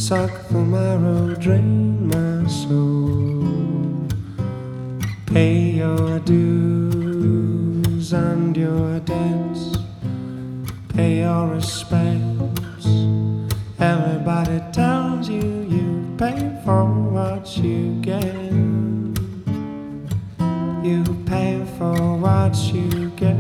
suck the marrow, drain my soul. Pay your dues and your debts, pay your respects. Everybody tells you you pay for what you get. You pay for what you get.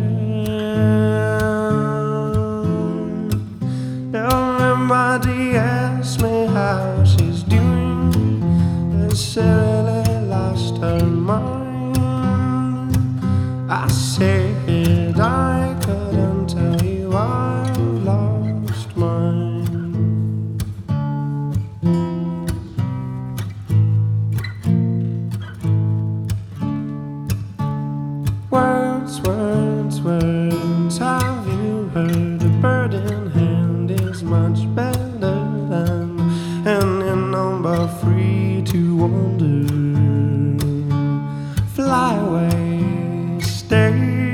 Everybody asks me how she's doing. She really lost her mind. I said I couldn't tell you I've lost mine. Words, words, words, have you heard? A bird in hand is much better than any number free to wander. Fly away, stay.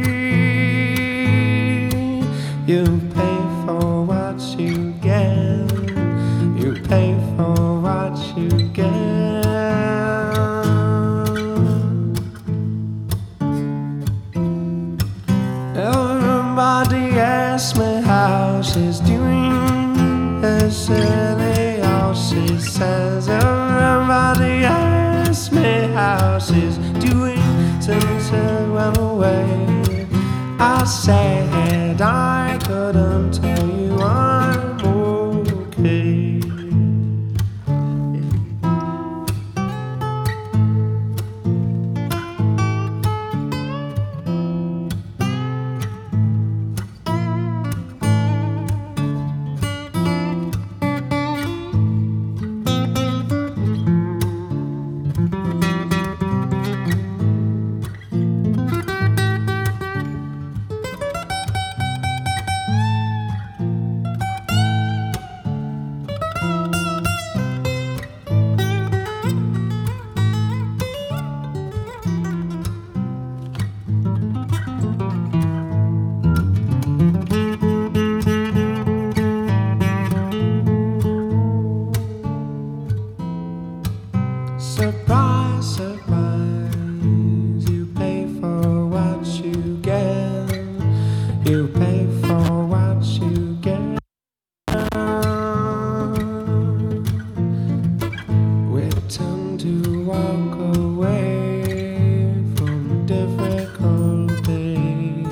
You pay for what you get. You pay for what you get. Everybody asks me how she's doing. It's silly all she says. Everybody asks me how she's doing since it went away. I said I couldn't tell you I'm okay. Surprise, surprise, you pay for what you get. You pay for what you get. We tend to walk away from difficulty.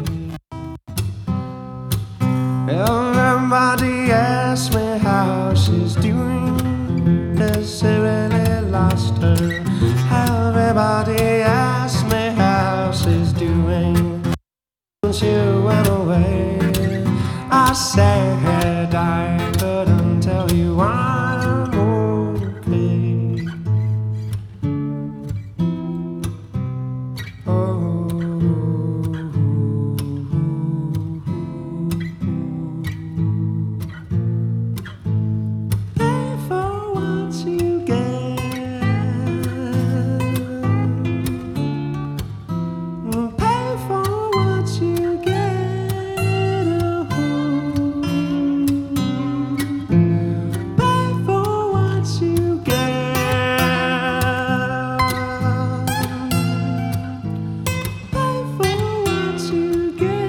Everybody asks me how she's doing. Has she really lost her? Everybody asks me how she's doing since you went away. I said I couldn't tell you I'm okay. Oh. Pay for what you get. Pay for what you get. Pay for what you get. Pay for what you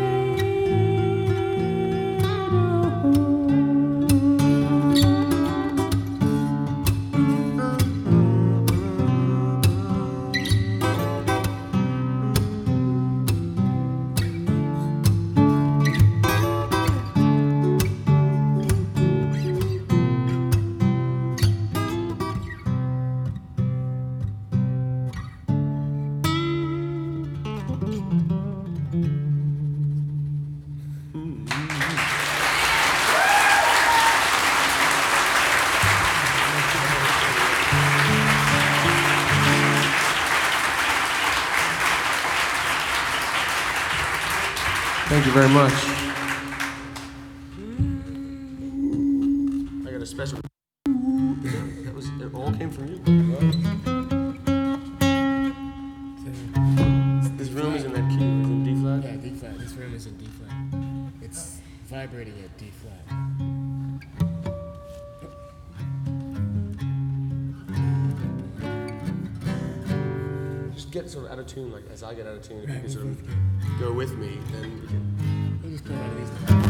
Thank you very much. I got a special. It all came from you. This room is in that key. It's in D flat. Yeah, D flat. This room is in D flat. It's vibrating at D flat. get sort of out of tune, like as I get out of tune, if you Right, can sort we of both go with me, then we can. just get out of these.